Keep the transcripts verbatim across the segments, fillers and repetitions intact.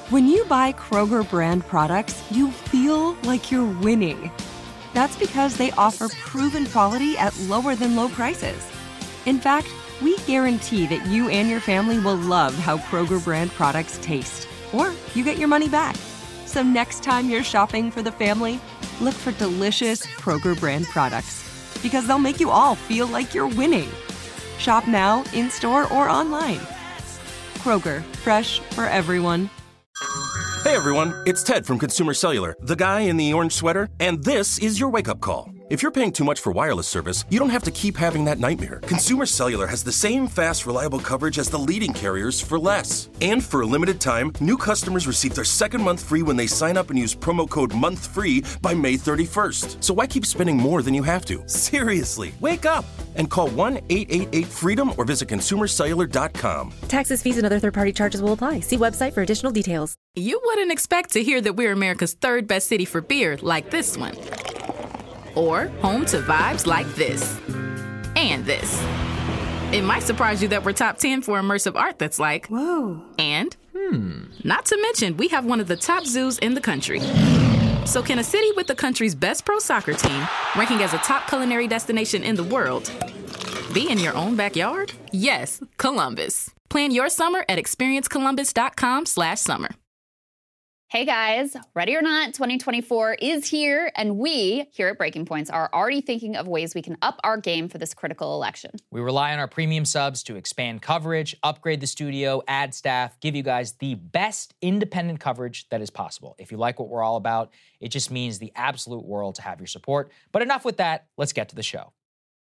When you buy Kroger brand products, you feel like you're winning. That's because they offer proven quality at lower than low prices. In fact, we guarantee that you and your family will love how Kroger brand products taste, or you get your money back. So next time you're shopping for the family, look for delicious Kroger brand products, because they'll make you all feel like you're winning. Shop now, in-store, or online. Kroger, fresh for everyone. Hey everyone, it's Ted from Consumer Cellular, the guy in the orange sweater, and this is your wake-up call. If you're paying too much for wireless service, you don't have to keep having that nightmare. Consumer Cellular has the same fast, reliable coverage as the leading carriers for less. And for a limited time, new customers receive their second month free when they sign up and use promo code MONTHFREE by May thirty-first. So why keep spending more than you have to? Seriously, wake up and call one eight eight eight FREEDOM or visit consumer cellular dot com. Taxes, fees, and other third-party charges will apply. See website for additional details. You wouldn't expect to hear that we're America's third best city for beer like this one. Or home to vibes like this. And this. It might surprise you that we're top ten for immersive art that's like, whoa. And, hmm, not to mention, we have one of the top zoos in the country. So can a city with the country's best pro soccer team, ranking as a top culinary destination in the world, be in your own backyard? Yes, Columbus. Plan your summer at experience columbus dot com slash summer. Hey guys, ready or not, twenty twenty-four is here, and we here at Breaking Points are already thinking of ways we can up our game for this critical election. We rely on our premium subs to expand coverage, upgrade the studio, add staff, give you guys the best independent coverage that is possible. If you like what we're all about, it just means the absolute world to have your support. But enough with that, let's get to the show.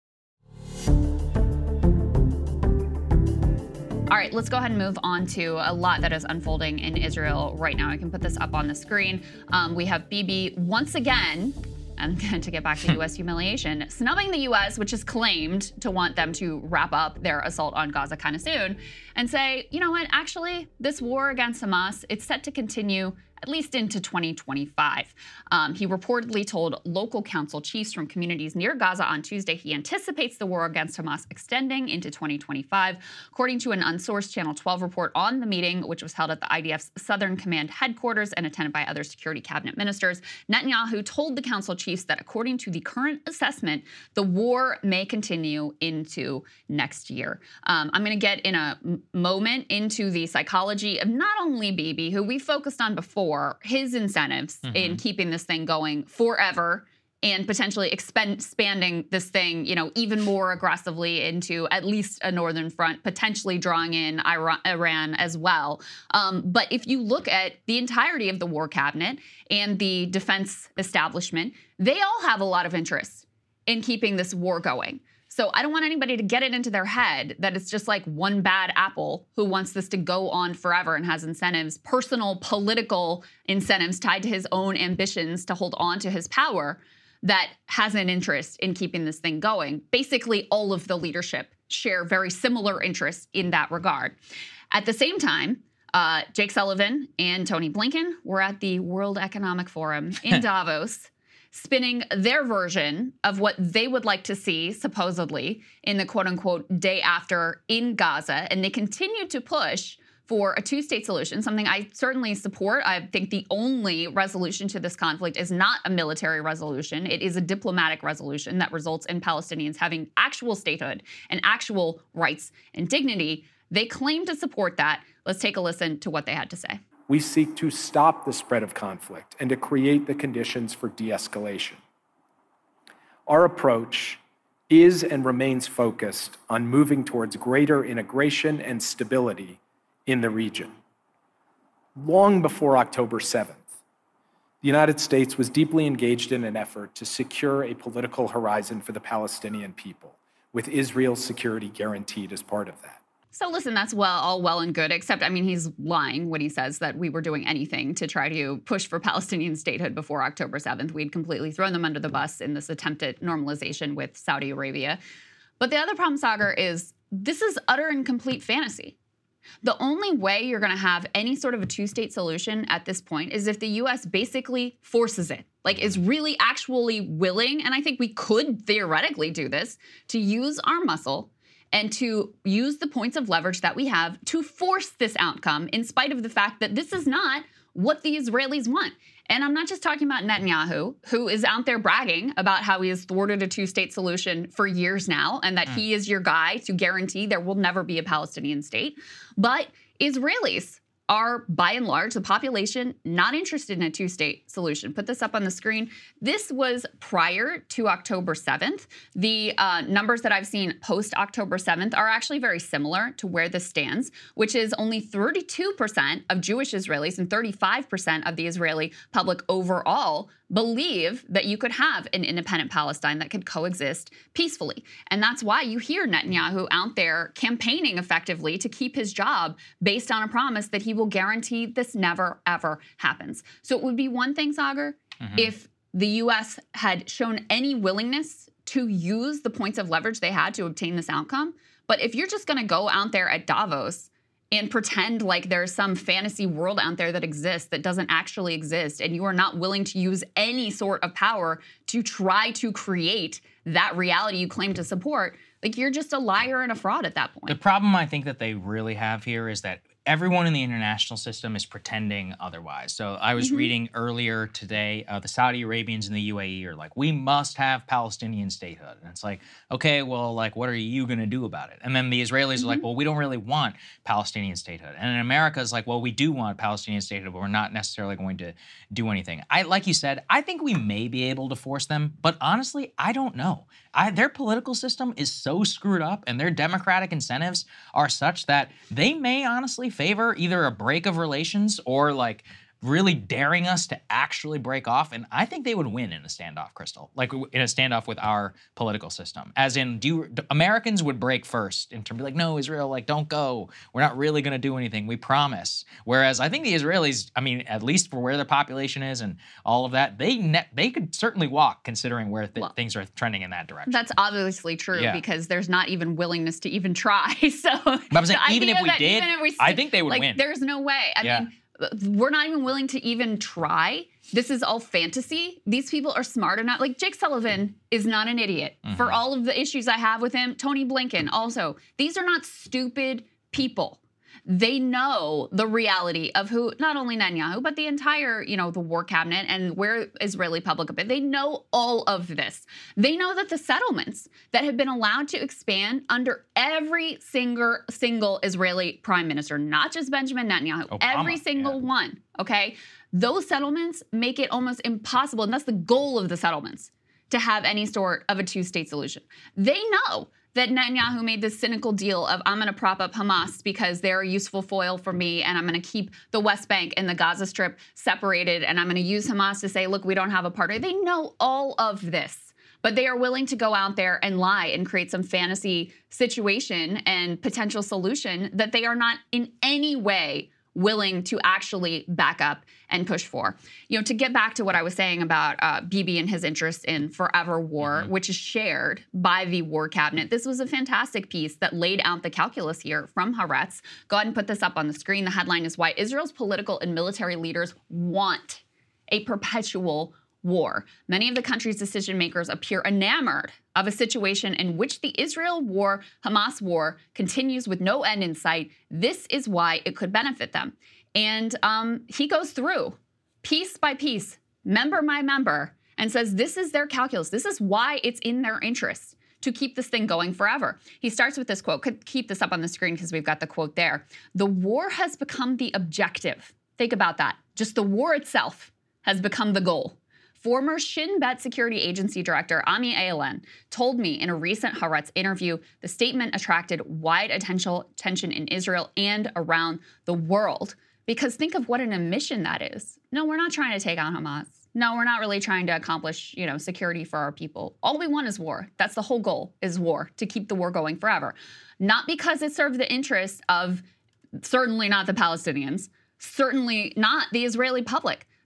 All right, let's go ahead and move on to a lot that is unfolding in Israel right now. I can put this up on the screen. Um, we have Bibi once again, and to get back to U S humiliation, snubbing the U S, which is claimed to want them to wrap up their assault on Gaza kind of soon, and say, you know what, actually, this war against Hamas, it's set to continue at least into twenty twenty-five. Um, he reportedly told local council chiefs from communities near Gaza on Tuesday he anticipates the war against Hamas extending into twenty twenty-five. According to an unsourced Channel twelve report on the meeting, which was held at the I D F's Southern Command headquarters and attended by other security cabinet ministers, Netanyahu told the council chiefs that according to the current assessment, the war may continue into next year. Um, I'm going to get in a m- moment into the psychology of not only Bibi, who we focused on before, his incentives mm-hmm. in keeping this thing going forever and potentially expand, expanding this thing, you know, even more aggressively into at least a northern front, potentially drawing in Iran, Iran as well. Um, but if you look at the entirety of the war cabinet and the defense establishment, they all have a lot of interest in keeping this war going. So I don't want anybody to get it into their head that it's just like one bad apple who wants this to go on forever and has incentives, personal political incentives tied to his own ambitions to hold on to his power, that has an interest in keeping this thing going. Basically, all of the leadership share very similar interests in that regard. At the same time, uh, Jake Sullivan and Tony Blinken were at the World Economic Forum in Davos, spinning their version of what they would like to see, supposedly, in the quote-unquote day after in Gaza. And they continue to push for a two-state solution, something I certainly support. I think the only resolution to this conflict is not a military resolution. It is a diplomatic resolution that results in Palestinians having actual statehood and actual rights and dignity. They claim to support that. Let's take a listen to what they had to say. We seek to stop the spread of conflict and to create the conditions for de-escalation. Our approach is and remains focused on moving towards greater integration and stability in the region. Long before October seventh, the United States was deeply engaged in an effort to secure a political horizon for the Palestinian people, with Israel's security guaranteed as part of that. So listen, that's well, all well and good, except, I mean, he's lying when he says that we were doing anything to try to push for Palestinian statehood before October seventh. We'd completely thrown them under the bus in this attempt at normalization with Saudi Arabia. But the other problem, Sagar, is this is utter and complete fantasy. The only way you're going to have any sort of a two-state solution at this point is if the U S basically forces it, like is really actually willing, and I think we could theoretically do this, to use our muscle and to use the points of leverage that we have to force this outcome, in spite of the fact that this is not what the Israelis want. And I'm not just talking about Netanyahu, who is out there bragging about how he has thwarted a two-state solution for years now, and that mm. he is your guy to guarantee there will never be a Palestinian state. But Israelis are, by and large, the population not interested in a two-state solution. Put this up on the screen. This was prior to October seventh. The uh, numbers that I've seen post-October seventh are actually very similar to where this stands, which is only thirty-two percent of Jewish Israelis and thirty-five percent of the Israeli public overall believe that you could have an independent Palestine that could coexist peacefully. And that's why you hear Netanyahu out there campaigning effectively to keep his job based on a promise that he will guarantee this never, ever happens. So it would be one thing, Saagar, mm-hmm. if the U S had shown any willingness to use the points of leverage they had to obtain this outcome. But if you're just going to go out there at Davos and pretend like there's some fantasy world out there that exists that doesn't actually exist, and you are not willing to use any sort of power to try to create that reality you claim to support, like you're just a liar and a fraud at that point. The problem I think that they really have here is that everyone in the international system is pretending otherwise. So I was mm-hmm. reading earlier today, uh, the Saudi Arabians and the U A E are like, we must have Palestinian statehood. And it's like, okay, well, like, what are you going to do about it? And then the Israelis mm-hmm. are like, well, we don't really want Palestinian statehood. And in America is like, well, we do want Palestinian statehood, but we're not necessarily going to do anything. I, like you said, I think we may be able to force them, but honestly, I don't know. I, their political system is so screwed up, and their democratic incentives are such that they may honestly favor either a break of relations or like really daring us to actually break off. And I think they would win in a standoff, Crystal, like in a standoff with our political system. As in, do you, Americans would break first in terms of like, no, Israel, like, don't go. We're not really going to do anything. We promise. Whereas I think the Israelis, I mean, at least for where their population is and all of that, they ne- they could certainly walk considering where th- well, things are trending in that direction. That's obviously true yeah. because there's not even willingness to even try. So but I'm saying, even if we did, even if we, I think they would like, win. There's no way. I yeah. mean, we're not even willing to even try. This is all fantasy. These people are smart enough. Like, Jake Sullivan is not an idiot. Mm-hmm. For all of the issues I have with him, Tony Blinken also. These are not stupid people. They know the reality of who, not only Netanyahu, but the entire, you know, the war cabinet and where Israeli public, they know all of this. They know that the settlements that have been allowed to expand under every single, single Israeli prime minister, not just Benjamin Netanyahu, Obama, every single yeah. one, okay? Those settlements make it almost impossible, and that's the goal of the settlements, to have any sort of a two-state solution. They know that Netanyahu made this cynical deal of, I'm going to prop up Hamas because they're a useful foil for me, and I'm going to keep the West Bank and the Gaza Strip separated, and I'm going to use Hamas to say, look, we don't have a partner. They know all of this, but they are willing to go out there and lie and create some fantasy situation and potential solution that they are not in any way willing to actually back up and push for. You know, to get back to what I was saying about uh, Bibi and his interest in forever war, mm-hmm. which is shared by the war cabinet. This was a fantastic piece that laid out the calculus here from Haaretz. Go ahead and put this up on the screen. The headline is why Israel's political and military leaders want a perpetual war. Many of the country's decision makers appear enamored of a situation in which the Israel war, Hamas war, continues with no end in sight. This is why it could benefit them. And um, he goes through piece by piece, member by member, and says this is their calculus. This is why it's in their interest to keep this thing going forever. He starts with this quote. Could keep this up on the screen because we've got the quote there. The war has become the objective. Think about that. Just the war itself has become the goal. Former Shin Bet Security Agency Director Ami Aylan told me in a recent Haaretz interview the statement attracted wide attention in Israel and around the world. Because think of what an admission that is. No, we're not trying to take on Hamas. No, we're not really trying to accomplish, you know, security for our people. All we want is war. That's the whole goal, is war, to keep the war going forever. Not because it served the interests of certainly not the Palestinians, certainly not the Israeli public,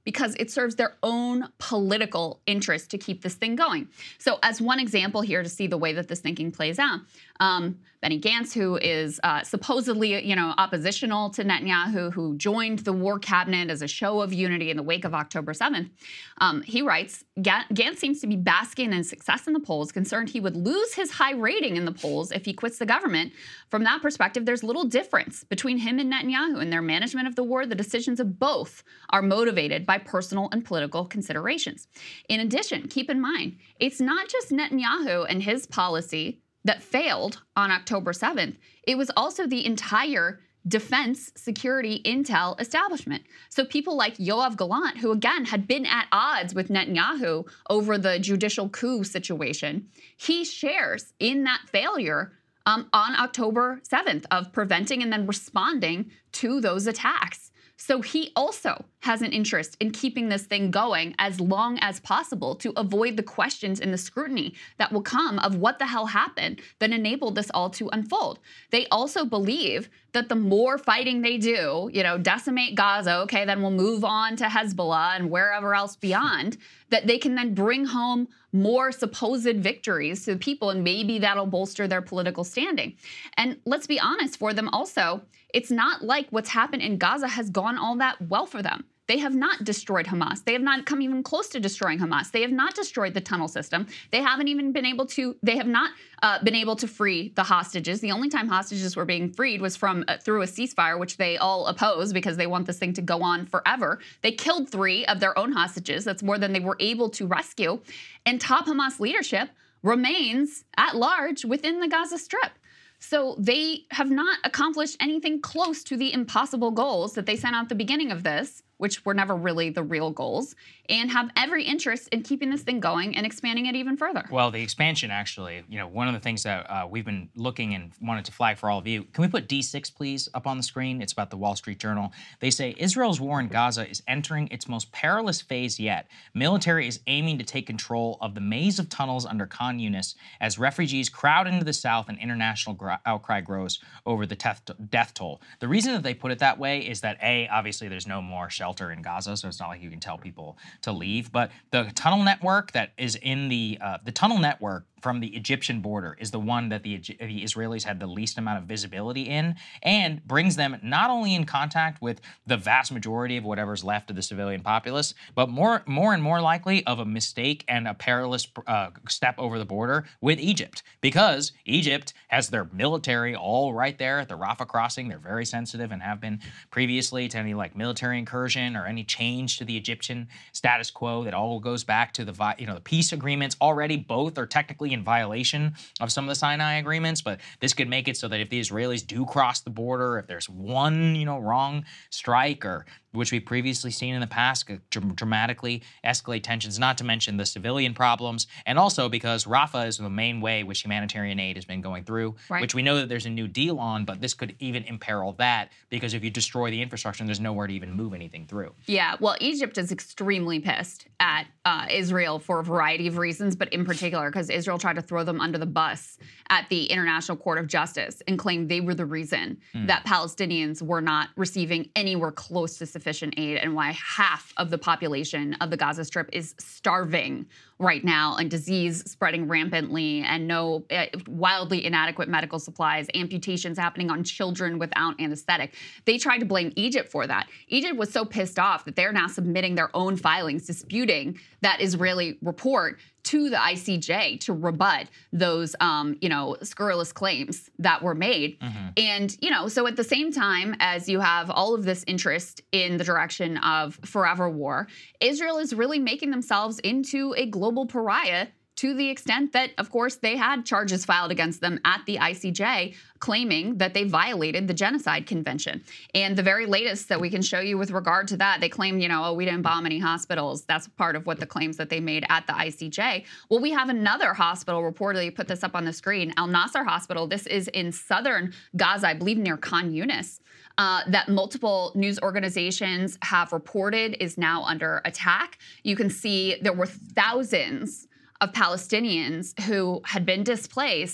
because it serves their own political interest to keep this thing going. So as one example here to see the way that this thinking plays out, um, Benny Gantz, who is uh, supposedly, you know, oppositional to Netanyahu, who joined the war cabinet as a show of unity in the wake of October seventh, um, he writes, Gantz seems to be basking in success in the polls, concerned he would lose his high rating in the polls if he quits the government. From that perspective, there's little difference between him and Netanyahu in their management of the war. The decisions of both are motivated by personal and political considerations. In addition, keep in mind, it's not just Netanyahu and his policy that failed on October seventh. It was also the entire defense, security, intel establishment. So people like Yoav Gallant, who again had been at odds with Netanyahu over the judicial coup situation, he shares in that failure um, on October seventh of preventing and then responding to those attacks. So he also has an interest in keeping this thing going as long as possible to avoid the questions and the scrutiny that will come of what the hell happened that enabled this all to unfold. They also believe that the more fighting they do, you know, decimate Gaza, okay, then we'll move on to Hezbollah and wherever else beyond, that they can then bring home more supposed victories to the people, and maybe that'll bolster their political standing. And let's be honest, for them also, it's not like what's happened in Gaza has gone all that well for them. They have not destroyed Hamas. They have not come even close to destroying Hamas. They have not destroyed the tunnel system. They haven't even been able to, they have not uh, been able to free the hostages. The only time hostages were being freed was from uh, through a ceasefire, which they all oppose because they want this thing to go on forever. They killed three of their own hostages. That's more than they were able to rescue. And top Hamas leadership remains at large within the Gaza Strip. So they have not accomplished anything close to the impossible goals that they set out at the beginning of this, which were never really the real goals, and have every interest in keeping this thing going and expanding it even further. Well, the expansion, actually, you know, one of the things that uh, we've been looking and wanted to flag for all of you. Can we put D six, please, up on the screen? It's about the Wall Street Journal. They say Israel's war in Gaza is entering its most perilous phase yet. Military is aiming to take control of the maze of tunnels under Khan Yunis as refugees crowd into the south and international gr- outcry grows over the death, death toll. The reason that they put it that way is that, A, obviously there's no more shelter in Gaza, so it's not like you can tell people to leave. But the tunnel network that is in the uh, the tunnel network from the Egyptian border is the one that the, the Israelis had the least amount of visibility in, and brings them not only in contact with the vast majority of whatever's left of the civilian populace, but more, more and more likely of a mistake and a perilous uh, step over the border with Egypt, because Egypt has their military all right there at the Rafah crossing. They're very sensitive and have been previously to any like military incursion or any change to the Egyptian status quo. That all goes back to the you know the peace agreements. Already both are technically in violation of some of the Sinai agreements, but this could make it so that if the Israelis do cross the border, if there's one, you know, wrong strike, or which we've previously seen in the past, could dr- dramatically escalate tensions, not to mention the civilian problems, and also because Rafah is the main way which humanitarian aid has been going through, right, which we know that there's a new deal on, but this could even imperil that, because if you destroy the infrastructure, there's nowhere to even move anything through. Yeah, well, Egypt is extremely pissed at uh, Israel for a variety of reasons, but in particular because Israel tried to throw them under the bus at the International Court of Justice and claimed they were the reason mm. that Palestinians were not receiving anywhere close to sufficient aid, and why half of the population of the Gaza Strip is starving right now, and disease spreading rampantly, and no uh, wildly inadequate medical supplies, amputations happening on children without anesthetic. They tried to blame Egypt for that. Egypt was so pissed off that they're now submitting their own filings disputing that Israeli report to the I C J to rebut those, um, you know, scurrilous claims that were made. Mm-hmm. And, you know, so at the same time as you have all of this interest in the direction of forever war, Israel is really making themselves into a global pariah, to the extent that, of course, they had charges filed against them at the I C J claiming that they violated the Genocide Convention. And the very latest that we can show you with regard to that, they claim, you know, oh, we didn't bomb any hospitals. That's part of what the claims that they made at the I C J. Well, we have another hospital reportedly, put this up on the screen, Al Nasser Hospital. This is in southern Gaza, I believe near Khan Yunis. Uh, that multiple news organizations have reported is now under attack. You can see there were thousands of Palestinians who had been displaced,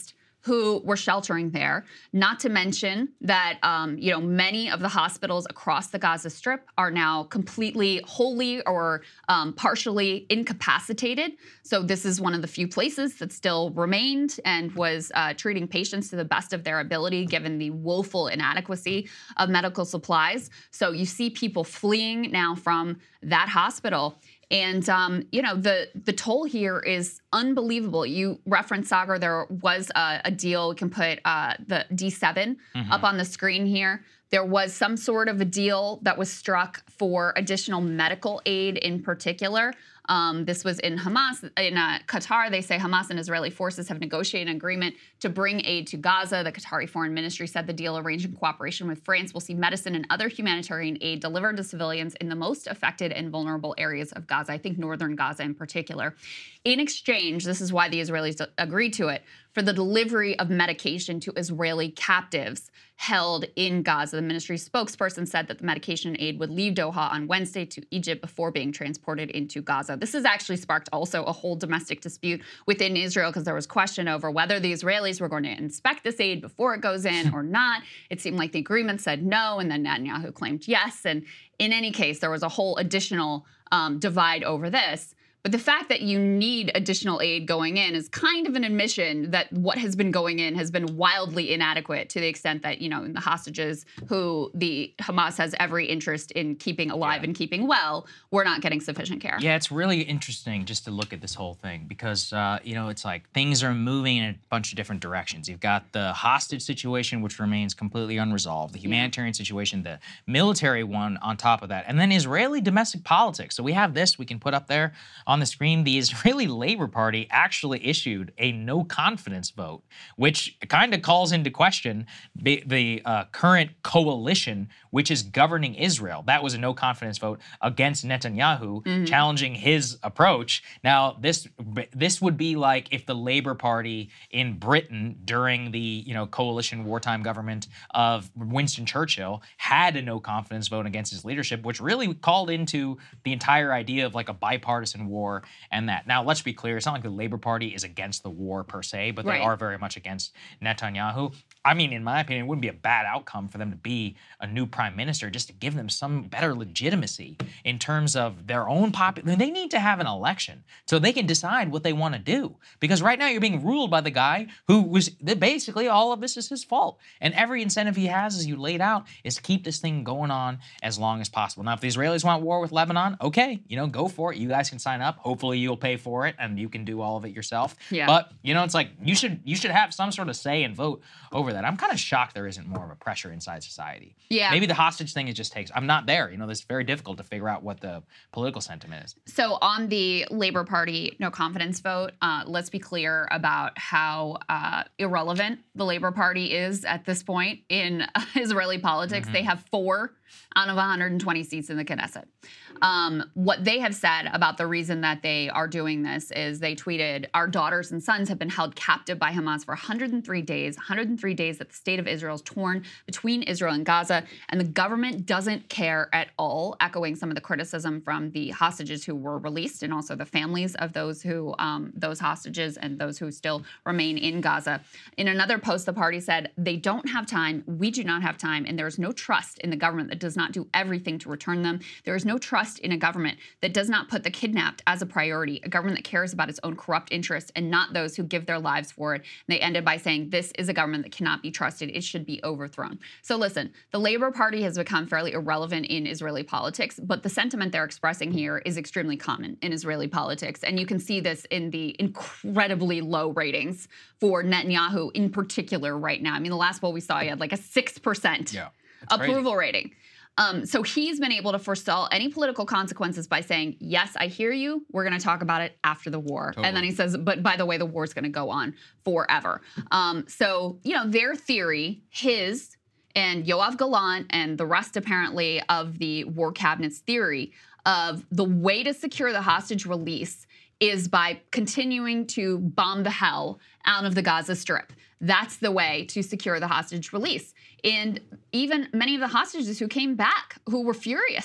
who were sheltering there. Not to mention that, um, you know, many of the hospitals across the Gaza Strip are now completely, wholly, or um, partially incapacitated. So this is one of the few places that still remained and was uh, treating patients to the best of their ability, given the woeful inadequacy of medical supplies. So you see people fleeing now from that hospital. And, um, you know, the the toll here is unbelievable. You referenced, Sagar, there was a, a deal. We can put uh, the D seven mm-hmm. up on the screen here. There was some sort of a deal that was struck for additional medical aid in particular. Um, this was in Hamas, in uh, Qatar. They say Hamas and Israeli forces have negotiated an agreement to bring aid to Gaza. The Qatari Foreign Ministry said the deal, arranged in cooperation with France, will see medicine and other humanitarian aid delivered to civilians in the most affected and vulnerable areas of Gaza, I think northern Gaza in particular. In exchange, this is why the Israelis agreed to it, for the delivery of medication to Israeli captives held in Gaza. The ministry's spokesperson said that the medication aid would leave Doha on Wednesday to Egypt before being transported into Gaza. This has actually sparked also a whole domestic dispute within Israel, because there was question over whether the Israelis were going to inspect this aid before it goes in or not. It seemed like the agreement said no, and then Netanyahu claimed yes. And in any case, there was a whole additional um, divide over this. But the fact that you need additional aid going in is kind of an admission that what has been going in has been wildly inadequate, to the extent that, you know, the hostages who the Hamas has every interest in keeping alive yeah. and keeping well were not getting sufficient care. Yeah, it's really interesting just to look at this whole thing, because, uh, you know, it's like things are moving in a bunch of different directions. You've got the hostage situation, which remains completely unresolved, the humanitarian yeah. situation, the military one on top of that, and then Israeli domestic politics. So we have this we can put up there on the screen. The Israeli Labor Party actually issued a no confidence vote, which kind of calls into question the, the uh, current coalition which is governing Israel. That was a no confidence vote against Netanyahu, mm-hmm. challenging his approach. Now, this this would be like if the Labor Party in Britain during the you know coalition wartime government of Winston Churchill had a no confidence vote against his leadership, which really called into the entire idea of like a bipartisan war and that. Now, let's be clear, it's not like the Labor Party is against the war per se, but they right. are very much against Netanyahu. I mean, in my opinion, it wouldn't be a bad outcome for them to be a new prime minister, just to give them some better legitimacy in terms of their own population. They need to have an election so they can decide what they want to do. Because right now you're being ruled by the guy who was, basically all of this is his fault. And every incentive he has, as you laid out, is to keep this thing going on as long as possible. Now, if the Israelis want war with Lebanon, okay, you know, go for it. You guys can sign up. Hopefully you'll pay for it and you can do all of it yourself. Yeah. But, you know, it's like you should you should have some sort of say and vote over that. I'm kind of shocked there isn't more of a pressure inside society. Yeah. Maybe the hostage thing, it just takes, I'm not there. You know, it's very difficult to figure out what the political sentiment is. So on the Labor Party no confidence vote, uh, let's be clear about how uh, irrelevant the Labor Party is at this point in uh, Israeli politics. Mm-hmm. They have four out of one hundred twenty seats in the Knesset. Um, what they have said about the reason that they are doing this is they tweeted, "Our daughters and sons have been held captive by Hamas for one hundred three days, one hundred three days that the state of Israel is torn between Israel and Gaza, and the government doesn't care at all," echoing some of the criticism from the hostages who were released and also the families of those who, um, those hostages and those who still remain in Gaza. In another post, the party said, "They don't have time, we do not have time, and there is no trust in the government that does not do everything to return them. There is no trust in a government that does not put the kidnapped as a priority, a government that cares about its own corrupt interests and not those who give their lives for it." And they ended by saying, "This is a government that cannot be trusted. It should be overthrown." So listen, the Labor Party has become fairly irrelevant in Israeli politics, but the sentiment they're expressing here is extremely common in Israeli politics. And you can see this in the incredibly low ratings for Netanyahu in particular right now. I mean, the last poll we saw, he had like a six percent yeah, approval crazy. rating. Um, so he's been able to forestall any political consequences by saying, "Yes, I hear you. We're going to talk about it after the war." Totally. And then he says, "But by the way, the war is going to go on forever." Um, so, you know, their theory, his and Yoav Gallant and the rest apparently of the war cabinet's theory of the way to secure the hostage release is by continuing to bomb the hell out of the Gaza Strip. That's the way to secure the hostage release. And even many of the hostages who came back, who were furious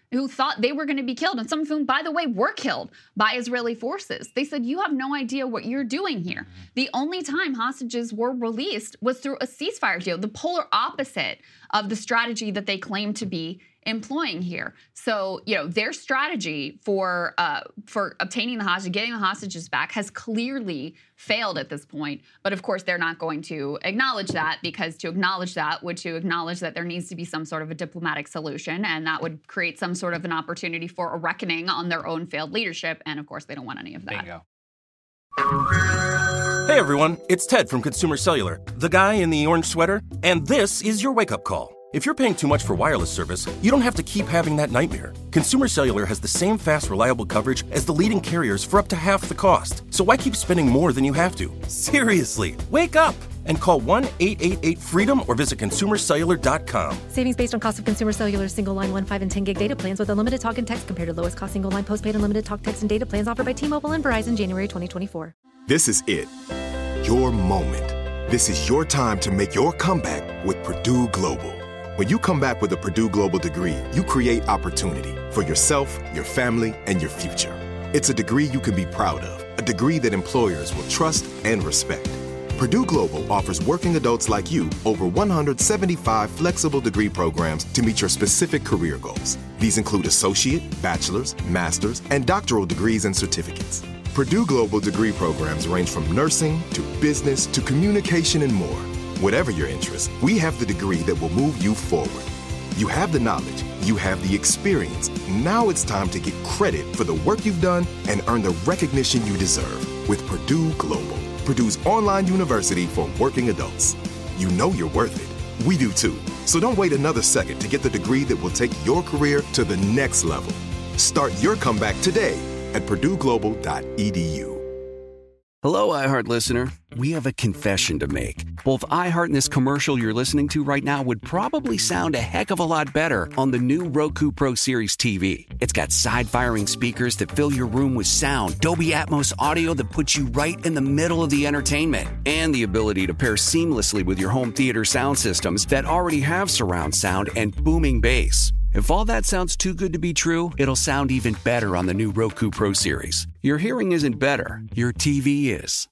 who thought they were going to be killed, and some of whom, by the way, were killed by Israeli forces. They said, you have no idea what you're doing here. Mm-hmm. The only time hostages were released was through a ceasefire deal, the polar opposite of the strategy that they claim to be employing here. So, you know, their strategy for uh, for obtaining the hostage, getting the hostages back has clearly failed at this point. But of course, they're not going to acknowledge that, because to acknowledge that would to acknowledge that there needs to be some sort of a diplomatic solution, and that would create some sort of an opportunity for a reckoning on their own failed leadership. And of course, they don't want any of that. Bingo. Hey everyone, it's Ted from Consumer Cellular, the guy in the orange sweater, and this is your wake-up call. If you're paying too much for wireless service, you don't have to keep having that nightmare. Consumer Cellular has the same fast, reliable coverage as the leading carriers for up to half the cost. So why keep spending more than you have to? Seriously, wake up and call one eight eight eight freedom or visit consumer cellular dot com. Savings based on cost of Consumer Cellular single line one, five, and ten gig data plans with unlimited talk and text compared to lowest cost single line postpaid unlimited talk, text, and data plans offered by T-Mobile and Verizon January twenty twenty-four. This is it. Your moment. This is your time to make your comeback with Purdue Global. When you come back with a Purdue Global degree, you create opportunity for yourself, your family, and your future. It's a degree you can be proud of, a degree that employers will trust and respect. Purdue Global offers working adults like you over one hundred seventy-five flexible degree programs to meet your specific career goals. These include associate, bachelor's, master's, and doctoral degrees and certificates. Purdue Global degree programs range from nursing to business to communication and more. Whatever your interest, we have the degree that will move you forward. You have the knowledge, you have the experience. Now it's time to get credit for the work you've done and earn the recognition you deserve with Purdue Global, Purdue's online university for working adults. You know you're worth it. We do too. So don't wait another second to get the degree that will take your career to the next level. Start your comeback today at purdue global dot e d u. Hello, iHeart listener. We have a confession to make. Both iHeart and this commercial you're listening to right now would probably sound a heck of a lot better on the new Roku Pro Series T V. It's got side-firing speakers that fill your room with sound, Dolby Atmos audio that puts you right in the middle of the entertainment, and the ability to pair seamlessly with your home theater sound systems that already have surround sound and booming bass. If all that sounds too good to be true, it'll sound even better on the new Roku Pro Series. Your hearing isn't better, your T V is.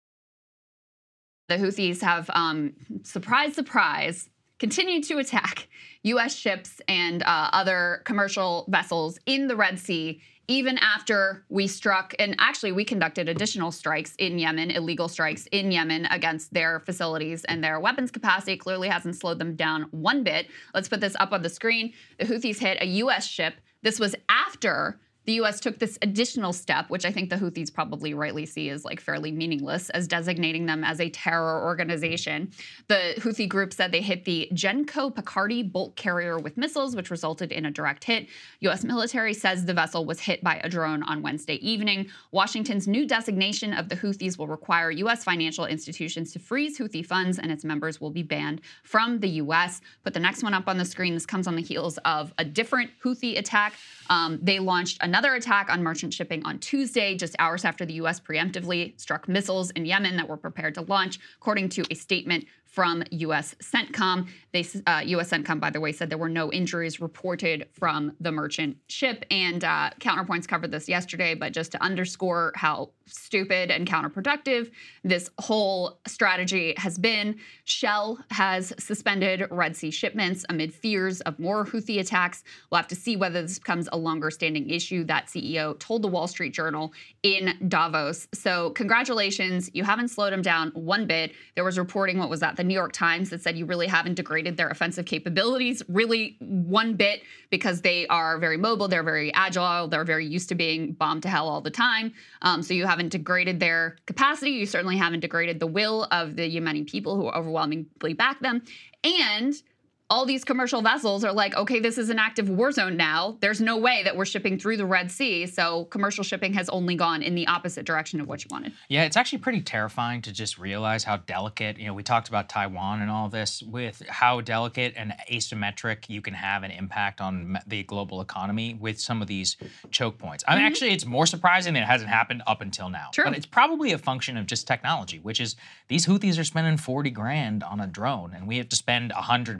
The Houthis have, um, surprise, surprise, continued to attack U S ships and uh, other commercial vessels in the Red Sea, even after we struck, and actually we conducted additional strikes in Yemen, illegal strikes in Yemen against their facilities, and their weapons capacity clearly hasn't slowed them down one bit. Let's put this up on the screen. The Houthis hit a U S ship. This was after the U S took this additional step, which I think the Houthis probably rightly see as like fairly meaningless, as designating them as a terror organization. The Houthi group said they hit the Genco Picardy bulk carrier with missiles, which resulted in a direct hit. U S military says the vessel was hit by a drone on Wednesday evening. Washington's new designation of the Houthis will require U S financial institutions to freeze Houthi funds, and its members will be banned from the U S. Put the next one up on the screen. This comes on the heels of a different Houthi attack. Um, they launched another attack on merchant shipping on Tuesday, just hours after the U S preemptively struck missiles in Yemen that were prepared to launch, according to a statement from U S CENTCOM. They, uh, U S CENTCOM, by the way, said there were no injuries reported from the merchant ship. And uh, Counterpoints covered this yesterday, but just to underscore how stupid and counterproductive this whole strategy has been, Shell has suspended Red Sea shipments amid fears of more Houthi attacks. We'll have to see whether this becomes a longer-standing issue, that C E O told the Wall Street Journal in Davos. So congratulations, you haven't slowed them down one bit. There was reporting, what was that, the New York Times, that said you really haven't degraded their offensive capabilities really one bit, because they are very mobile, they're very agile, they're very used to being bombed to hell all the time. Um, so you haven't degraded their capacity. You certainly haven't degraded the will of the Yemeni people who overwhelmingly back them. And all these commercial vessels are like, okay, this is an active war zone now. There's no way that we're shipping through the Red Sea. So commercial shipping has only gone in the opposite direction of what you wanted. Yeah, it's actually pretty terrifying to just realize how delicate, you know, we talked about Taiwan and all this, with how delicate and asymmetric you can have an impact on the global economy with some of these choke points. I mean, mm-hmm. actually, it's more surprising that it hasn't happened up until now. True. But it's probably a function of just technology, which is these Houthis are spending forty grand on a drone, and we have to spend one hundred million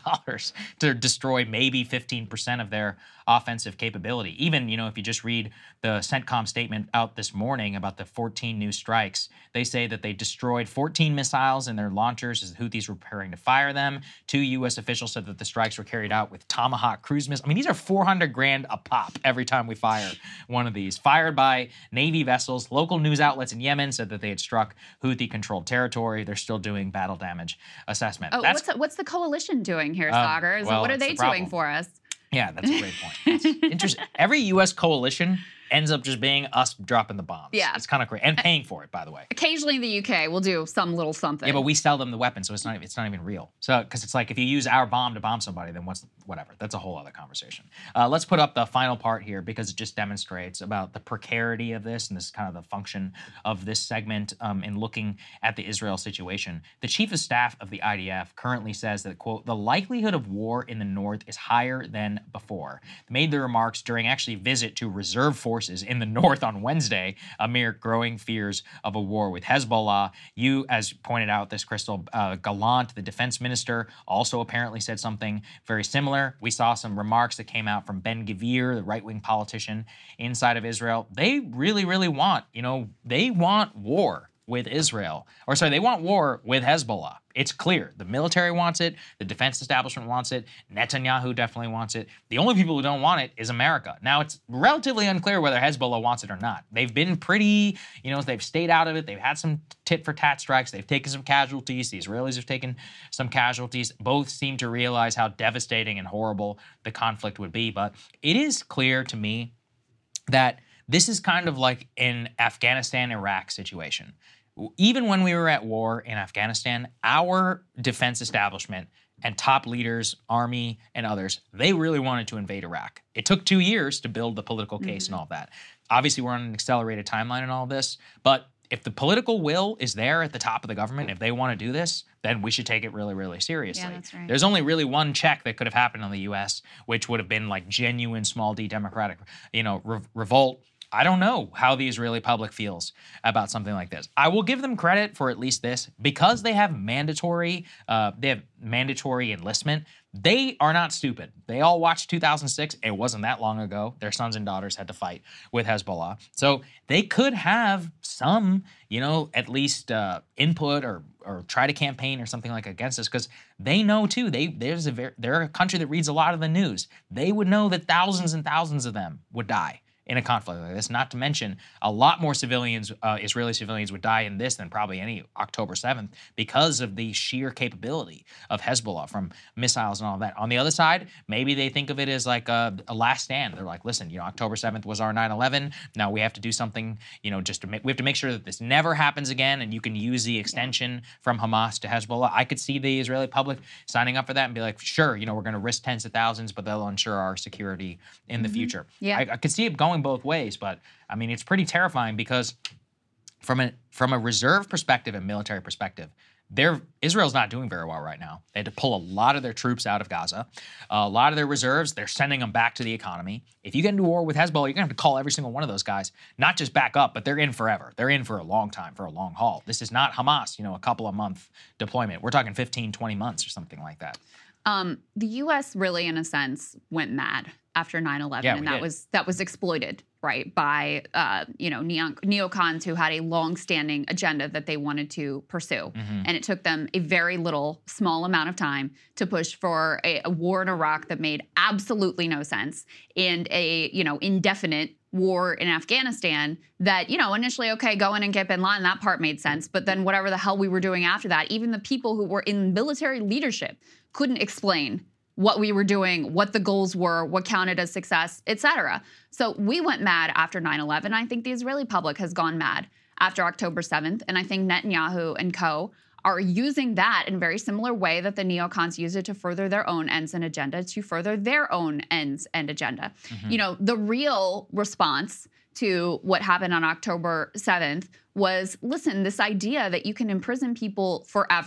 dollars to destroy maybe fifteen percent of their offensive capability. Even, you know, if you just read the CENTCOM statement out this morning about the fourteen new strikes, they say that they destroyed fourteen missiles in their launchers as the Houthis were preparing to fire them. Two U S officials said that the strikes were carried out with Tomahawk cruise missiles. I mean, these are four hundred grand a pop every time we fire one of these. Fired by Navy vessels. Local news outlets in Yemen said that they had struck Houthi-controlled territory. They're still doing battle damage assessment. Oh, what's the, what's the coalition doing here, Saagar? Um, well, what are they the doing for us? Yeah, that's a great point. That's interesting. Every U S coalition ends up just being us dropping the bombs. Yeah. It's kind of great. And paying for it, by the way. Occasionally in the U K, we'll do some little something. Yeah, but we sell them the weapon, so it's not it's not even real. So, because it's like, if you use our bomb to bomb somebody, then what's, whatever. That's a whole other conversation. Uh, let's put up the final part here, because it just demonstrates about the precarity of this, and this is kind of the function of this segment um, in looking at the Israel situation. The chief of staff of the I D F currently says that, quote, the likelihood of war in the north is higher than before. They made the remarks during actually a visit to reserve forces in the north on Wednesday, amid growing fears of a war with Hezbollah. You, as pointed out, this Crystal uh, Gallant, the defense minister, also apparently said something very similar. We saw some remarks that came out from Ben-Gvir, the right-wing politician inside of Israel. They really, really want, you know, they want war with Israel. Or sorry, they want war with Hezbollah. It's clear. The military wants it. The defense establishment wants it. Netanyahu definitely wants it. The only people who don't want it is America. Now, it's relatively unclear whether Hezbollah wants it or not. They've been pretty, you know, they've stayed out of it. They've had some tit-for-tat strikes. They've taken some casualties. The Israelis have taken some casualties. Both seem to realize how devastating and horrible the conflict would be. But it is clear to me that this is kind of like an Afghanistan-Iraq situation. Even when we were at war in Afghanistan, our defense establishment and top leaders, army and others, they really wanted to invade Iraq. It took two years to build the political case mm-hmm. and all of that. Obviously, we're on an accelerated timeline and all of this, but if the political will is there at the top of the government, if they want to do this, then we should take it really, really seriously. Yeah, that's right. There's only really one check that could have happened on the U S, which would have been like genuine small d democratic, you know, re- revolt. I don't know how the Israeli public feels about something like this. I will give them credit for at least this, because they have mandatory, uh, they have mandatory enlistment. They are not stupid. They all watched two thousand six. It wasn't that long ago. Their sons and daughters had to fight with Hezbollah. So they could have some, you know, at least uh, input or or try to campaign or something like against us, because they know too. They there's a very, they're a country that reads a lot of the news. They would know that thousands and thousands of them would die in a conflict like this, not to mention a lot more civilians, uh, Israeli civilians would die in this than probably any October seventh, because of the sheer capability of Hezbollah from missiles and all that. On the other side, maybe they think of it as like a, a last stand. They're like, listen, you know, October seventh was our nine eleven. Now we have to do something, you know, just to make, we have to make sure that this never happens again, and you can use the extension from Hamas to Hezbollah. I could see the Israeli public signing up for that and be like, sure, you know, we're going to risk tens of thousands, but they'll ensure our security in mm-hmm. the future. Yeah. I, I could see it going both ways, but I mean, it's pretty terrifying, because from a from a reserve perspective and military perspective, they're, Israel's not doing very well right now. They had to pull a lot of their troops out of Gaza. Uh, a lot of their reserves, they're sending them back to the economy. If you get into war with Hezbollah, you're going to have to call every single one of those guys, not just back up, but they're in forever. They're in for a long time, for a long haul. This is not Hamas, you know, a couple of month deployment. We're talking fifteen, twenty months or something like that. Um, the U S really, in a sense, went mad after nine eleven, yeah, and that did. was that was exploited, right, by uh, you know neo- neocons who had a long-standing agenda that they wanted to pursue, mm-hmm. and it took them a very little, small amount of time to push for a, a war in Iraq that made absolutely no sense, and a you know indefinite war in Afghanistan that, you know, initially, okay, go in and get bin Laden, that part made sense, but then whatever the hell we were doing after that, even the people who were in military leadership couldn't explain what we were doing, what the goals were, what counted as success, et cetera. So we went mad after nine eleven. I think the Israeli public has gone mad after October seventh, and I think Netanyahu and co. are using that in a very similar way that the neocons use it to further their own ends and agenda, to further their own ends and agenda. Mm-hmm. You know, the real response to what happened on October seventh was, listen, this idea that you can imprison people forever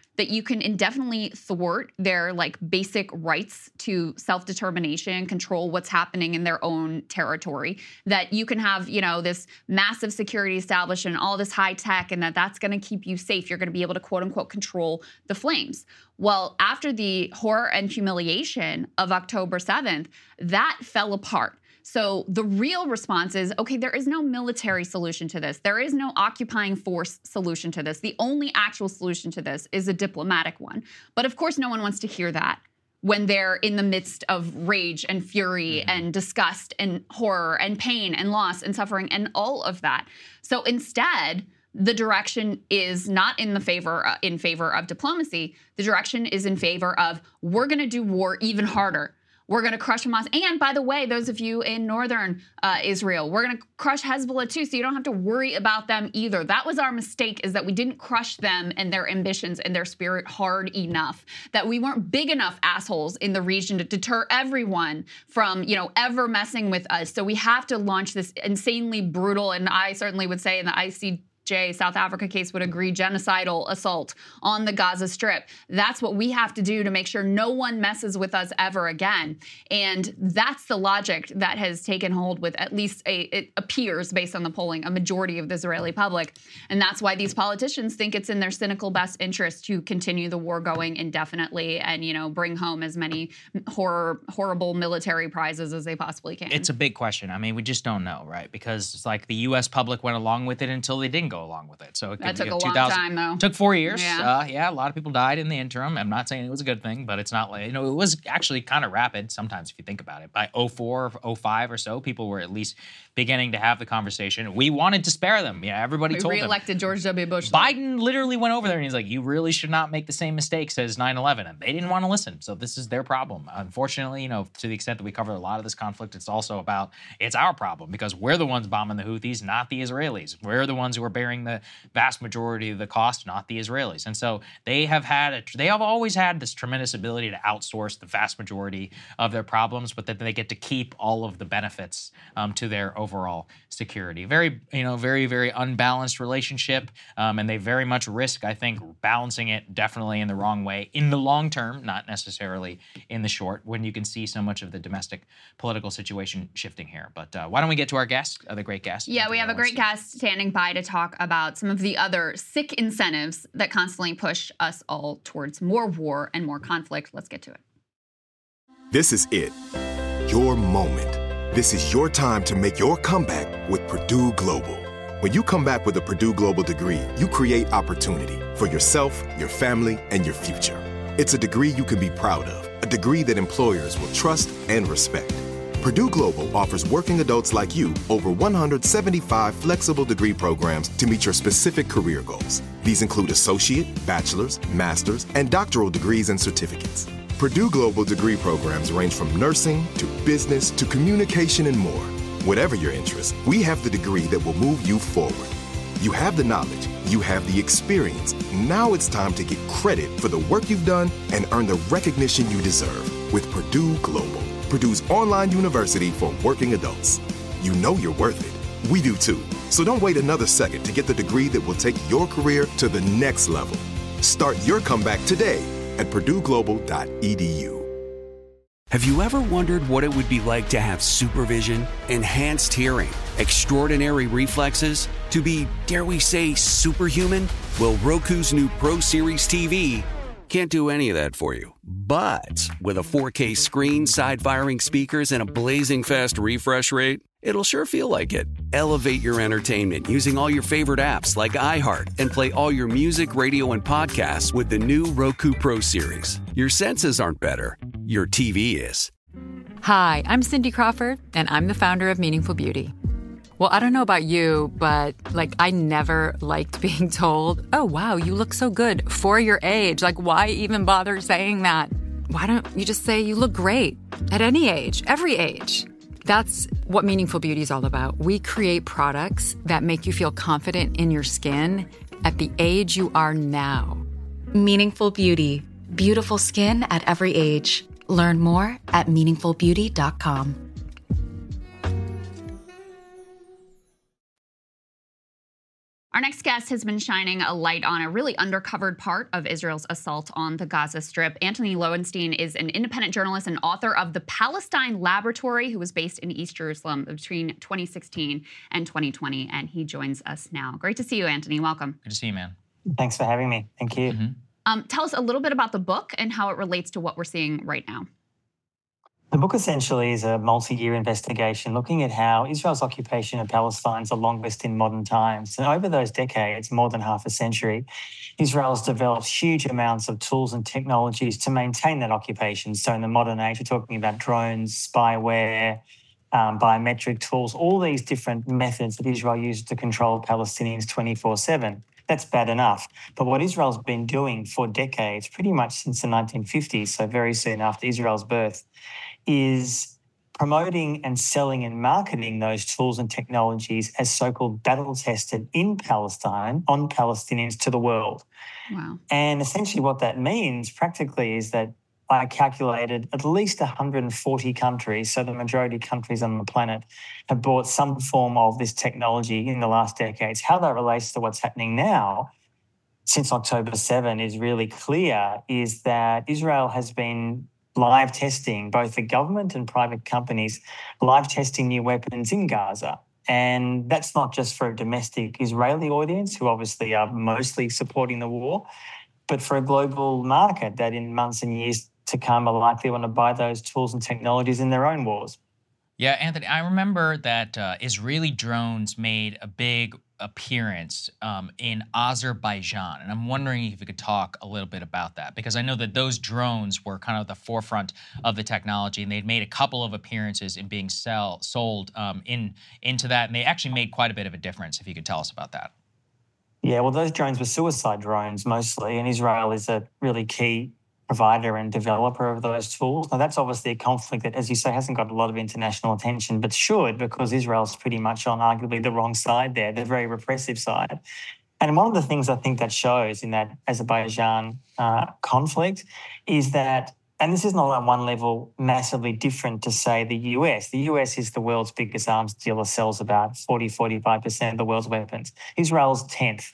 that you can indefinitely thwart their like basic rights to self-determination, control what's happening in their own territory, that you can have, you know, this massive security establishment, all this high tech, and that that's going to keep you safe. You're going to be able to quote unquote control the flames. Well, after the horror and humiliation of October seventh, that fell apart. So the real response is, okay, there is no military solution to this. There is no occupying force solution to this. The only actual solution to this is a diplomatic one. But of course, no one wants to hear that when they're in the midst of rage and fury mm-hmm. and disgust and horror and pain and loss and suffering and all of that. So instead, the direction is not in the favor uh, in favor of diplomacy. The direction is in favor of, we're going to do war even harder. We're going to crush Hamas. And by the way, those of you in northern uh, Israel, we're going to crush Hezbollah too, so you don't have to worry about them either. That was our mistake, is that we didn't crush them and their ambitions and their spirit hard enough, that we weren't big enough assholes in the region to deter everyone from, you know, ever messing with us. So we have to launch this insanely brutal, and I certainly would say in the I C J South Africa case would agree, genocidal assault on the Gaza Strip. That's what we have to do to make sure no one messes with us ever again. And that's the logic that has taken hold with at least a, it appears based on the polling, a majority of the Israeli public. And that's why these politicians think it's in their cynical best interest to continue the war going indefinitely and, you know, bring home as many horror, horrible military prizes as they possibly can. It's a big question. I mean, we just don't know, right? Because it's like the U S public went along with it until they didn't go along with it. So it that could, took you know, a long time, though. Took four years. Yeah. Uh, yeah, a lot of people died in the interim. I'm not saying it was a good thing, but it's not like, you know, it was actually kind of rapid sometimes if you think about it. By oh four, oh five or so, people were at least beginning to have the conversation. We wanted to spare them. Yeah, everybody we told them. We re-elected George W. Bush. Biden though. literally went over there and he's like, you really should not make the same mistakes as nine eleven. And they didn't want to listen. So this is their problem. Unfortunately, you know, to the extent that we cover a lot of this conflict, it's also about, it's our problem because we're the ones bombing the Houthis, not the Israelis. We're the ones who are bearing the vast majority of the cost, not the Israelis. And so they have had, a, they have always had this tremendous ability to outsource the vast majority of their problems, but that they get to keep all of the benefits um, to their overall security. Very, you know, very, very unbalanced relationship. Um, and they very much risk, I think, balancing it definitely in the wrong way in the long term, not necessarily in the short, when you can see so much of the domestic political situation shifting here. But uh, why don't we get to our guest, uh, the great guest? Yeah, we have a great guest standing by to talk about some of the other sick incentives that constantly push us all towards more war and more conflict. Let's get to it. This is it. Your moment. This is your time to make your comeback with Purdue Global. When you come back with a Purdue Global degree, you create opportunity for yourself, your family, and your future. It's a degree you can be proud of, a degree that employers will trust and respect. Purdue Global offers working adults like you over one hundred seventy-five flexible degree programs to meet your specific career goals. These include associate, bachelor's, master's, and doctoral degrees and certificates. Purdue Global degree programs range from nursing to business to communication and more. Whatever your interest, we have the degree that will move you forward. You have the knowledge, you have the experience. Now it's time to get credit for the work you've done and earn the recognition you deserve with Purdue Global, Purdue's online university for working adults. You know you're worth it. We do too. So don't wait another second to get the degree that will take your career to the next level. Start your comeback today at purdue global dot e d u. Have you ever wondered what it would be like to have supervision, enhanced hearing, extraordinary reflexes, to be, dare we say, superhuman? Well, Roku's new Pro Series T V can't do any of that for you. But with a four K screen, side-firing speakers, and a blazing fast refresh rate, it'll sure feel like it. Elevate your entertainment using all your favorite apps like iHeart and play all your music, radio, and podcasts with the new Roku Pro Series. Your senses aren't better. Your T V is. Hi, I'm Cindy Crawford, and I'm the founder of Meaningful Beauty. Well, I don't know about you, but, like, I never liked being told, oh, wow, you look so good for your age. Like, why even bother saying that? Why don't you just say you look great at any age, every age? That's what Meaningful Beauty is all about. We create products that make you feel confident in your skin at the age you are now. Meaningful Beauty. Beautiful skin at every age. Learn more at meaningful beauty dot com. Our next guest has been shining a light on a really undercovered part of Israel's assault on the Gaza Strip. Antony Loewenstein is an independent journalist and author of The Palestine Laboratory, who was based in East Jerusalem between twenty sixteen and twenty twenty, and he joins us now. Great to see you, Antony. Welcome. Good to see you, man. Thanks for having me. Thank you. Mm-hmm. Um, tell us a little bit about the book and how it relates to what we're seeing right now. The book essentially is a multi-year investigation looking at how Israel's occupation of Palestine is the longest in modern times. And over those decades, more than half a century, Israel has developed huge amounts of tools and technologies to maintain that occupation. So in the modern age, we're talking about drones, spyware, um, biometric tools, all these different methods that Israel uses to control Palestinians twenty-four seven. That's bad enough. But what Israel's been doing for decades, pretty much since the nineteen fifties, so very soon after Israel's birth, is promoting and selling and marketing those tools and technologies as so-called battle-tested in Palestine on Palestinians to the world. Wow. And essentially what that means practically is that I calculated at least one hundred forty countries, so the majority of countries on the planet, have bought some form of this technology in the last decades. How that relates to what's happening now since October seventh is really clear, is that Israel has been live testing, both the government and private companies, live testing new weapons in Gaza. And that's not just for a domestic Israeli audience, who obviously are mostly supporting the war, but for a global market that in months and years to come are likely want to buy those tools and technologies in their own wars. Yeah, Anthony, I remember that uh, Israeli drones made a big appearance um, in Azerbaijan, and I'm wondering if you could talk a little bit about that, because I know that those drones were kind of the forefront of the technology, and they'd made a couple of appearances in being sell, sold um, in into that, and they actually made quite a bit of a difference, if you could tell us about that. Yeah, well, those drones were suicide drones mostly, and Israel is a really key provider and developer of those tools. Now, that's obviously a conflict that, as you say, hasn't got a lot of international attention, but should, because Israel's pretty much on arguably the wrong side there, the very repressive side. And one of the things I think that shows in that Azerbaijan uh, conflict is that, and this is not on one level massively different to, say, the U S. The U S is the world's biggest arms dealer, sells about forty, forty-five percent of the world's weapons. Israel's tenth.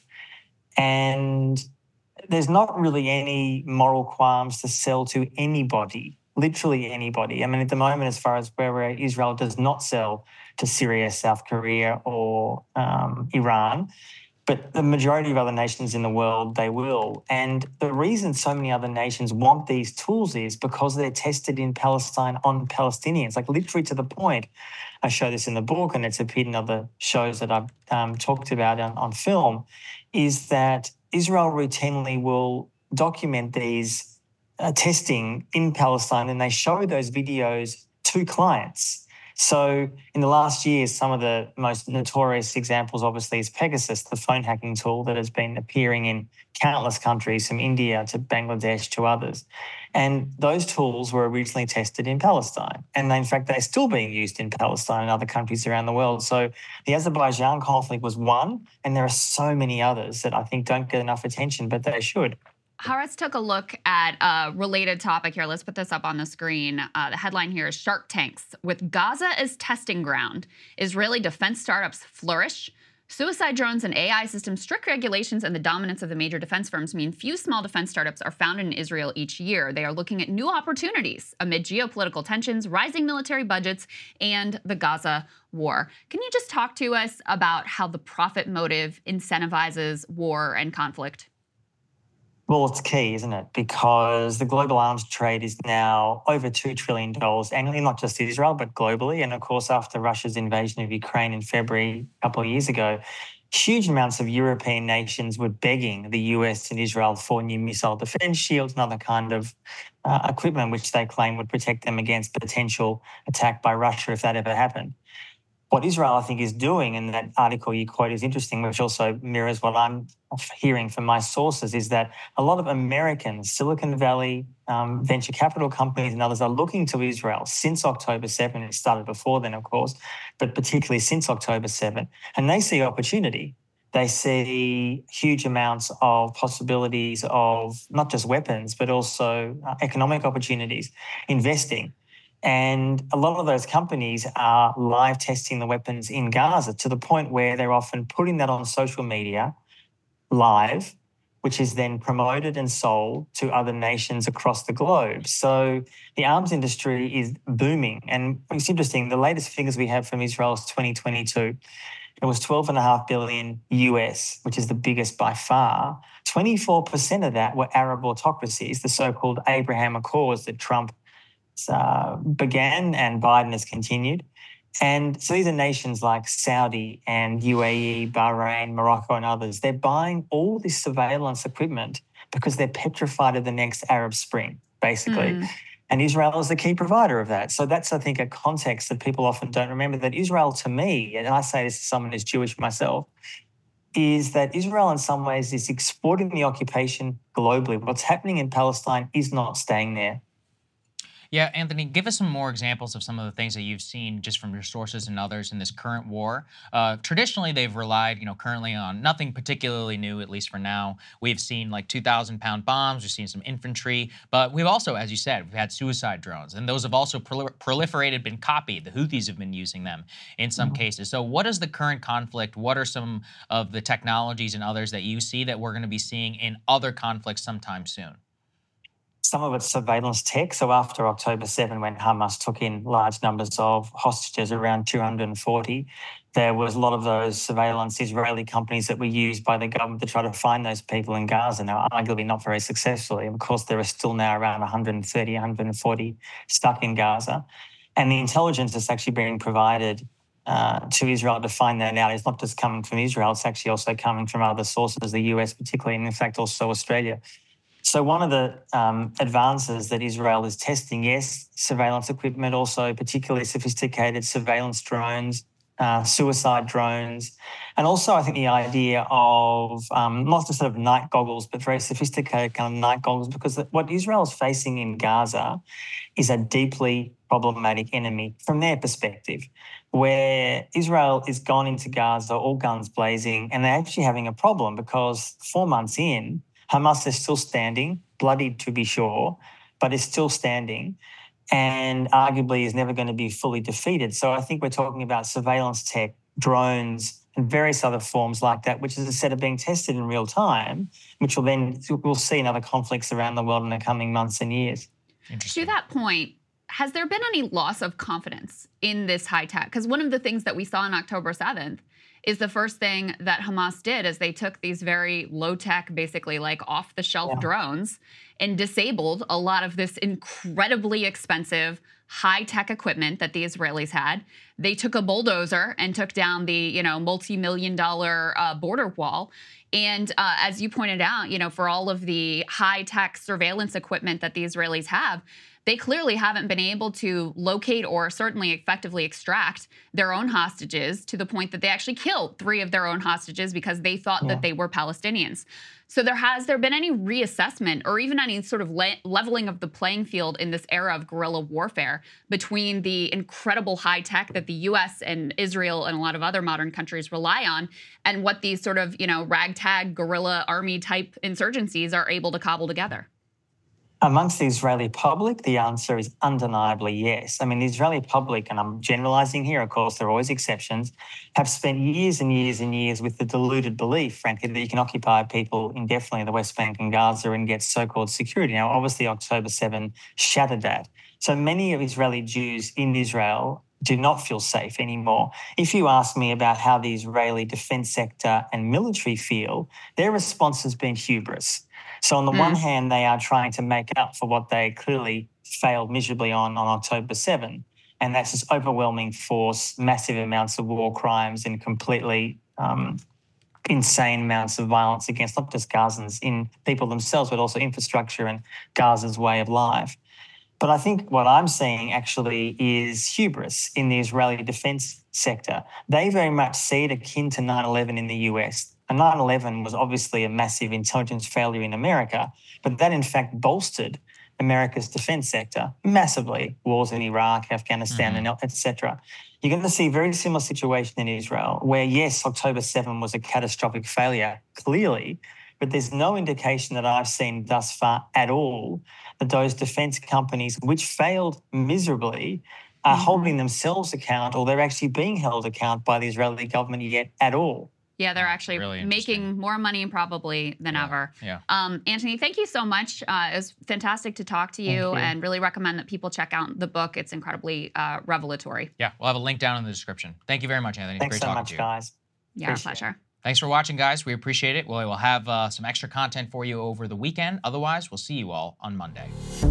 And there's not really any moral qualms to sell to anybody, literally anybody. I mean, at the moment, as far as where Israel does not sell to Syria, South Korea, or um, Iran, but the majority of other nations in the world, they will. And the reason so many other nations want these tools is because they're tested in Palestine on Palestinians, like literally to the point. I show this in the book, and it's appeared in other shows that I've um, talked about on, on film, is that Israel routinely will document these uh, testing in Palestine, and they show those videos to clients. So in the last year, some of the most notorious examples, obviously, is Pegasus, the phone hacking tool that has been appearing in countless countries, from India to Bangladesh to others. And those tools were originally tested in Palestine. And they, in fact, they're still being used in Palestine and other countries around the world. So the Azerbaijan conflict was one, and there are so many others that I think don't get enough attention, but they should. Haaretz took a look at a related topic here. Let's put this up on the screen. Uh, the headline here is Shark Tanks. With Gaza as testing ground, Israeli defense startups flourish. Suicide drones and A I systems, strict regulations, and the dominance of the major defense firms mean few small defense startups are founded in Israel each year. They are looking at new opportunities amid geopolitical tensions, rising military budgets, and the Gaza war. Can you just talk to us about how the profit motive incentivizes war and conflict? Well, it's key, isn't it? Because the global arms trade is now over two trillion dollars annually, not just Israel, but globally. And of course, after Russia's invasion of Ukraine in February a couple of years ago, huge amounts of European nations were begging the U S and Israel for new missile defense shields and other kind of uh, equipment, which they claim would protect them against potential attack by Russia if that ever happened. What Israel, I think, is doing, and that article you quote is interesting, which also mirrors what I'm hearing from my sources, is that a lot of American Silicon Valley um, venture capital companies and others are looking to Israel since October seventh. It started before then, of course, but particularly since October seventh. And they see opportunity. They see huge amounts of possibilities of not just weapons, but also uh, economic opportunities, investing. And a lot of those companies are live testing the weapons in Gaza to the point where they're often putting that on social media live, which is then promoted and sold to other nations across the globe. So the arms industry is booming. And it's interesting, the latest figures we have from Israel is twenty twenty-two. It was twelve and a half billion U S, which is the biggest by far. twenty-four percent of that were Arab autocracies, the so-called Abraham Accords that Trump uh, began and Biden has continued. And so these are nations like Saudi and U A E, Bahrain, Morocco and others. They're buying all this surveillance equipment because they're petrified of the next Arab Spring, basically. Mm. And Israel is the key provider of that. So that's, I think, a context that people often don't remember, that Israel, to me, and I say this as someone who's Jewish myself, is that Israel in some ways is exporting the occupation globally. What's happening in Palestine is not staying there. Yeah, Anthony, give us some more examples of some of the things that you've seen just from your sources and others in this current war. Uh, traditionally, they've relied, you know, currently on nothing particularly new, at least for now. We've seen like two thousand pound bombs. We've seen some infantry. But we've also, as you said, we've had suicide drones. And those have also prol- proliferated, been copied. The Houthis have been using them in some mm-hmm. cases. So what is the current conflict? What are some of the technologies and others that you see that we're going to be seeing in other conflicts sometime soon? Some of it's surveillance tech. So after October seventh, when Hamas took in large numbers of hostages, around two hundred forty, there was a lot of those surveillance Israeli companies that were used by the government to try to find those people in Gaza. Now, arguably not very successfully. Of course, there are still now around one hundred thirty, one hundred forty stuck in Gaza. And the intelligence that's actually being provided uh, to Israel to find that out is not just coming from Israel, it's actually also coming from other sources, the U S particularly, and in fact also Australia. So one of the um, advances that Israel is testing, yes, surveillance equipment, also particularly sophisticated surveillance drones, uh, suicide drones, and also I think the idea of um, not just sort of night goggles, but very sophisticated kind of night goggles, because what Israel is facing in Gaza is a deeply problematic enemy from their perspective, where Israel is gone into Gaza, all guns blazing, and they're actually having a problem because four months in, Hamas is still standing, bloodied to be sure, but is still standing and arguably is never going to be fully defeated. So I think we're talking about surveillance tech, drones, and various other forms like that, which, as I said, are being tested in real time, which will then, we'll see in other conflicts around the world in the coming months and years. To that point, has there been any loss of confidence in this high tech? Because one of the things that we saw on October seventh is the first thing that Hamas did is they took these very low-tech, basically like off-the-shelf yeah. drones and disabled a lot of this incredibly expensive high-tech equipment that the Israelis had. They took a bulldozer and took down the, you know, multi-million dollar uh, border wall. And uh, as you pointed out, you know, for all of the high-tech surveillance equipment that the Israelis have, they clearly haven't been able to locate or certainly effectively extract their own hostages to the point that they actually killed three of their own hostages because they thought yeah. that they were Palestinians. So there has there been any reassessment or even any sort of le- leveling of the playing field in this era of guerrilla warfare between the incredible high tech that the U S and Israel and a lot of other modern countries rely on and what these sort of, you know, ragtag guerrilla army type insurgencies are able to cobble together? Amongst the Israeli public, the answer is undeniably yes. I mean, the Israeli public, and I'm generalizing here, of course, there are always exceptions, have spent years and years and years with the deluded belief, frankly, that you can occupy people indefinitely in the West Bank and Gaza and get so-called security. Now, obviously, October seventh shattered that. So many of Israeli Jews in Israel do not feel safe anymore. If you ask me about how the Israeli defense sector and military feel, their response has been hubris. So on the mm. one hand, they are trying to make up for what they clearly failed miserably on on October seventh, and that's this overwhelming force, massive amounts of war crimes and completely um, insane amounts of violence against not just Gazans, in people themselves, but also infrastructure and Gaza's way of life. But I think what I'm seeing actually is hubris in the Israeli defense sector. They very much see it akin to nine eleven in the U S. And nine eleven was obviously a massive intelligence failure in America, but that in fact bolstered America's defense sector massively. Wars in Iraq, Afghanistan, mm-hmm. and et cetera. You're going to see a very similar situation in Israel where, yes, October seventh was a catastrophic failure, clearly, But there's no indication that I've seen thus far at all that those defence companies, which failed miserably, are mm-hmm. holding themselves account, or they're actually being held account by the Israeli government yet at all. Yeah, they're actually really making more money probably than yeah, ever. Yeah. Um, Antony, thank you so much. Uh, it was fantastic to talk to you, you and really recommend that people check out the book. It's incredibly uh, revelatory. Yeah, we'll have a link down in the description. Thank you very much, Anthony. Thanks Great so talking much, to you. guys. Yeah, our pleasure. Thanks for watching, guys. We appreciate it. We'll, we'll have uh, some extra content for you over the weekend. Otherwise, we'll see you all on Monday.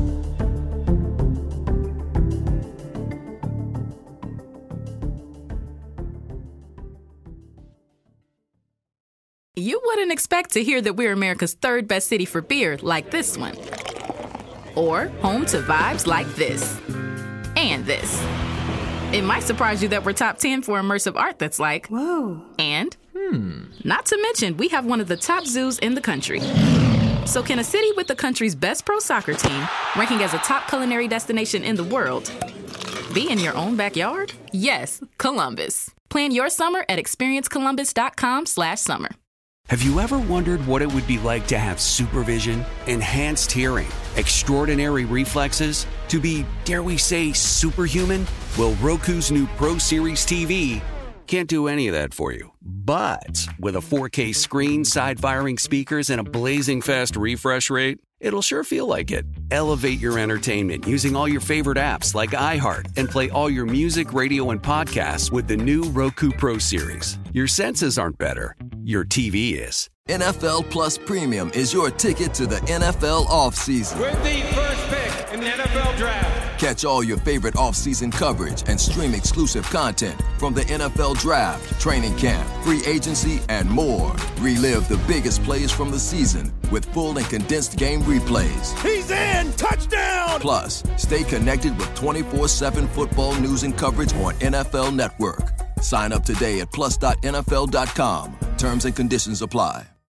You wouldn't expect to hear that we're America's third best city for beer like this one. Or home to vibes like this. And this. It might surprise you that we're top ten for immersive art that's like, whoa. And, hmm, not to mention, we have one of the top zoos in the country. So can a city with the country's best pro soccer team, ranking as a top culinary destination in the world, be in your own backyard? Yes, Columbus. Plan your summer at experience columbus dot com slash summer. Have you ever wondered what it would be like to have supervision, enhanced hearing, extraordinary reflexes, to be, dare we say, superhuman? Well, Roku's new Pro Series T V can't do any of that for you. But with a four K screen, side-firing speakers, and a blazing fast refresh rate, it'll sure feel like it. Elevate your entertainment using all your favorite apps like iHeart and play all your music, radio, and podcasts with the new Roku Pro Series. Your senses aren't better. Your T V is. N F L Plus Premium is your ticket to the N F L offseason. With the first pick in the N F L Draft. Catch all your favorite offseason coverage and stream exclusive content from the N F L Draft, training camp, free agency, and more. Relive the biggest plays from the season with full and condensed game replays. He's in! Touchdown! Plus, stay connected with twenty-four seven football news and coverage on N F L Network. Sign up today at plus dot N F L dot com. Terms and conditions apply.